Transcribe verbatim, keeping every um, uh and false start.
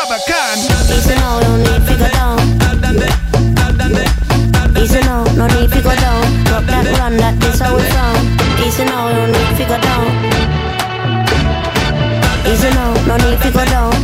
bacán. Easy now, no need to go down. Easy now, no need to go down. Drop that run, that is how we from. Easy now, no need to go down. Easy now, no need to go down.